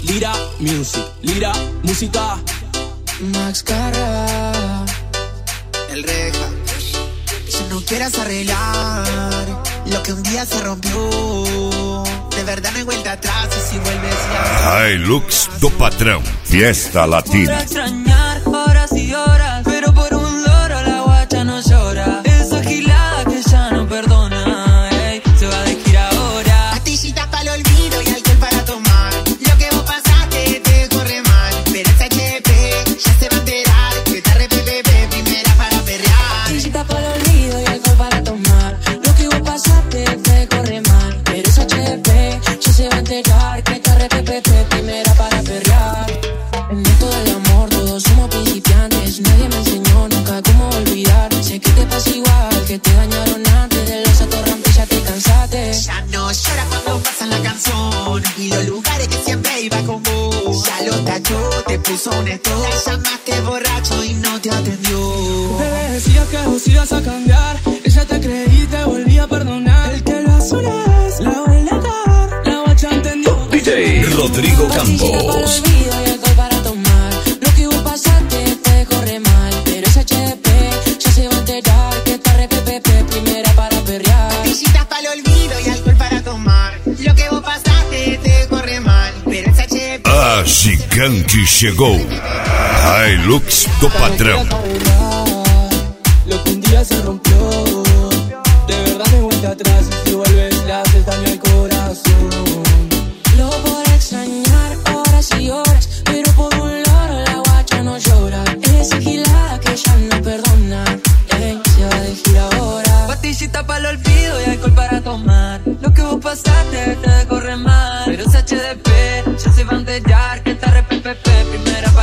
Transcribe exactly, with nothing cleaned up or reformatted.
Lira Music, Lira Música. Max Carra, el Reja. Si no quieras arreglar lo que un día se rompió, de verdad no hay vuelta atrás. Y si vuelves ya Hilux do Patrão, Fiesta Latina. Podrá extrañar horas y horas, pero por un loro la guacha no llora. Esa gilada que ya no perdona, ey, se va de gira ahora. Pastillitas para el olvido y alcohol para tomar. Lo que vos pasaste te corre mal, pero esa H P ya se va a enterar que te re P P P primera para perrear. Pastillitas para el olvido y alcohol para tomar. Lo que vos pasaste te corre mal, pero esa H P ya se va a enterar que te re P P P primera para perrear. En esto del amor todos somos principiantes. Nadie me enseñó nunca cómo olvidar. Sé que te pasa igual, que te dañaron antes. De los atorrantes ya te cansaste. Ya no llora cuando pasa la canción y los lugares que siempre iba con vos. Ya lo tachó, te puso un stop. La llamaste borracho y no te atendió. Bebé, decías que vos ibas a cambiar. Ella te creí y te volví a perdonar. El que lo hace una vez, la vuelve a dar. La guacha entendió. D J Rodrigo Campos. A gigante chegou, Hilux do Patrão. Lo que un día se rompió, de verdad me vuelta atrás. Si vuelves le haces daño al corazón. Lo podré extrañar horas y horas, pero por un loro la guacha no llora. Esa gilada que ya no perdona, ey, se va de gira ahora. Pastillita para el olvido y alcohol para tomar. Lo que vos pasaste te corre mal, pero esa H D P ya se va a enterar que esta R P P P primera